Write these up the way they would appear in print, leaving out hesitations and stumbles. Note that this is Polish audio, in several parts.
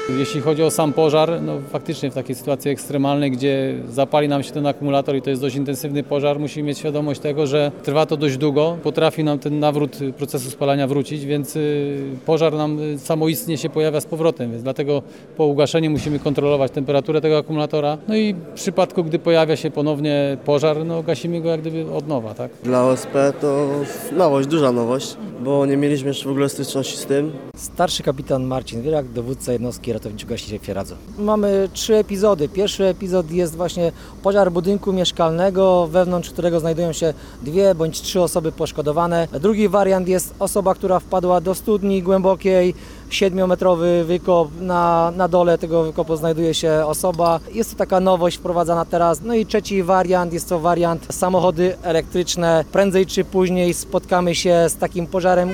Jeśli chodzi o sam pożar, no faktycznie w takiej sytuacji ekstremalnej, gdzie zapali nam się ten akumulator i to jest dość intensywny pożar, musimy mieć świadomość tego, że trwa to dość długo, potrafi nam ten nawrót procesu spalania wrócić, więc pożar nam samoistnie się pojawia z powrotem, więc dlatego po ugaszeniu musimy kontrolować temperaturę tego akumulatora. No i w przypadku, gdy pojawia się ponownie pożar, no gasimy go jak gdyby od nowa, tak? Dla OSP to nowość, duża nowość, bo nie mieliśmy jeszcze w ogóle styczności z tym. Starszy kapitan Marcin Wierak, dowódca jednostki ratowniczo-gaśniczej w Sieradzu. Mamy 3 epizody. Pierwszy epizod jest właśnie pożar budynku mieszkalnego, wewnątrz którego znajdują się 2 bądź 3 osoby poszkodowane. Drugi wariant jest osoba, która wpadła do studni głębokiej, 7-metrowy wykop, na dole tego wykopu znajduje się osoba. Jest to taka nowość wprowadzana teraz. No i trzeci wariant, jest to wariant samochody elektryczne. Prędzej czy później spotkamy się z takim pożarem.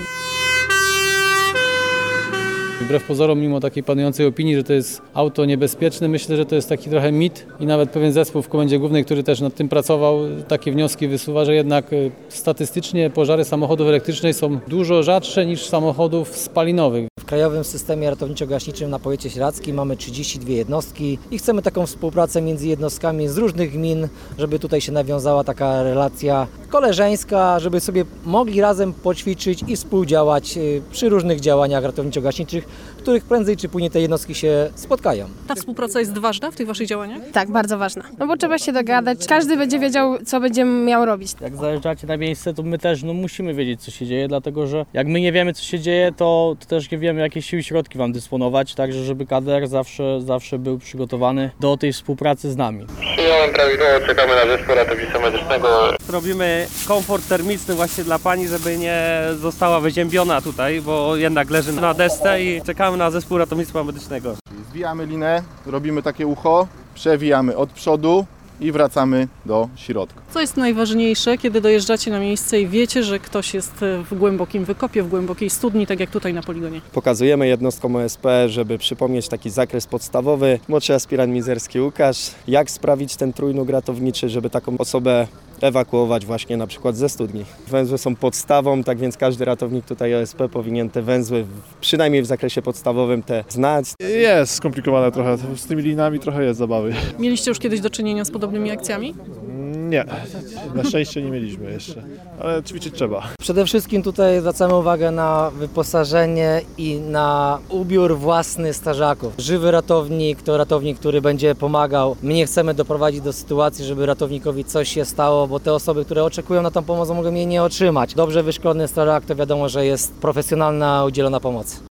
Wbrew pozorom, mimo takiej panującej opinii, że to jest auto niebezpieczne, myślę, że to jest taki trochę mit i nawet pewien zespół w Komendzie Głównej, który też nad tym pracował, takie wnioski wysuwa, że jednak statystycznie pożary samochodów elektrycznych są dużo rzadsze niż samochodów spalinowych. W Krajowym Systemie Ratowniczo-Gaśniczym na powiecie sieradzkim mamy 32 jednostki i chcemy taką współpracę między jednostkami z różnych gmin, żeby tutaj się nawiązała taka relacja koleżeńska, żeby sobie mogli razem poćwiczyć i współdziałać przy różnych działaniach ratowniczo-gaśniczych, w których prędzej czy później te jednostki się spotkają. Ta współpraca jest ważna w tych waszych działaniach? Tak, bardzo ważna. No bo trzeba się dogadać, każdy będzie wiedział, co będzie miał robić. Jak zajeżdżacie na miejsce, to my też musimy wiedzieć, co się dzieje, dlatego że jak my nie wiemy, co się dzieje, to też nie wiemy, jakie siły i środki wam dysponować, także żeby KDR zawsze był przygotowany do tej współpracy z nami. Przyjąłem prawidłowo, czekamy na zespół ratownictwa medycznego. Robimy komfort termiczny właśnie dla pani, żeby nie została wyziębiona tutaj, bo jednak leży na desce i czekamy na zespół ratownictwa medycznego. Zwijamy linę, robimy takie ucho, przewijamy od przodu i wracamy do środka. Co jest najważniejsze, kiedy dojeżdżacie na miejsce i wiecie, że ktoś jest w głębokim wykopie, w głębokiej studni, tak jak tutaj na poligonie? Pokazujemy jednostkom OSP, żeby przypomnieć taki zakres podstawowy. Młodszy aspirant Mizerski Łukasz, jak sprawić ten trójnóg ratowniczy, żeby taką osobę ewakuować właśnie na przykład ze studni. Węzły są podstawą, tak więc każdy ratownik tutaj OSP powinien te węzły, przynajmniej w zakresie podstawowym, te znać. Jest skomplikowane trochę, z tymi linami trochę jest zabawy. Mieliście już kiedyś do czynienia z podobnymi akcjami? Nie, na szczęście nie mieliśmy jeszcze, ale ćwiczyć trzeba. Przede wszystkim tutaj zwracamy uwagę na wyposażenie i na ubiór własny strażaków. Żywy ratownik to ratownik, który będzie pomagał. My nie chcemy doprowadzić do sytuacji, żeby ratownikowi coś się stało, bo te osoby, które oczekują na tą pomoc, mogą jej nie otrzymać. Dobrze wyszkolony strażak to wiadomo, że jest profesjonalna udzielona pomoc.